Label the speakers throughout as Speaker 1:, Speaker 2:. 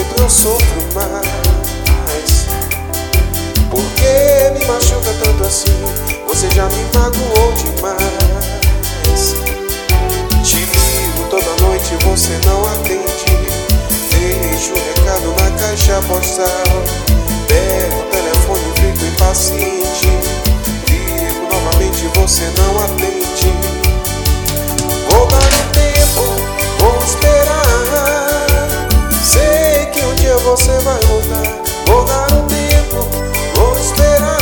Speaker 1: jeito eu sofro mais. Por que me machuca tanto assim? Você já me magoou demais. Te ligo toda noite, você não atende. Deixo um recado na caixa postal. Pego o telefone e fico impaciente. Ligo novamente, você não atende. Vou dar um tempo, vou esperar. Sei que um dia você vai voltar. Vou dar um tempo, vou esperar.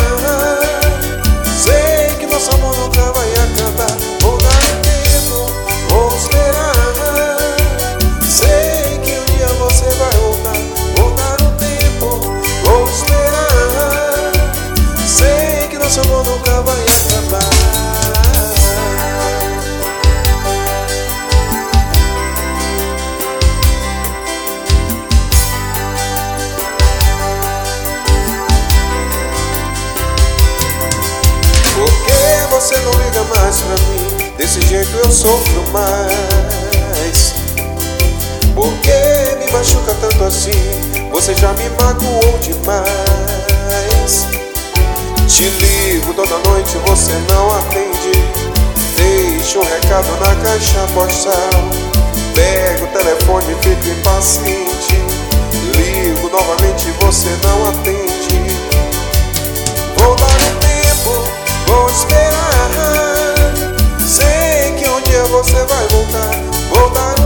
Speaker 1: Sei que nosso amor nunca vai acabar. Vou dar um tempo, vou esperar. Sei que um dia você vai voltar. Vou dar um tempo, vou esperar. Sei que nosso amor nunca vai acabar. Você não liga mais pra mim, desse jeito eu sofro mais. Por que me machuca tanto assim? Você já me magoou demais. Te ligo toda noite, você não atende. Deixo um recado na caixa postal. Pego o telefone e fico impaciente. Ligo novamente, você não atende. Vou dar um tempo, vou esperar. Sei que um dia você vai voltar. Vou dar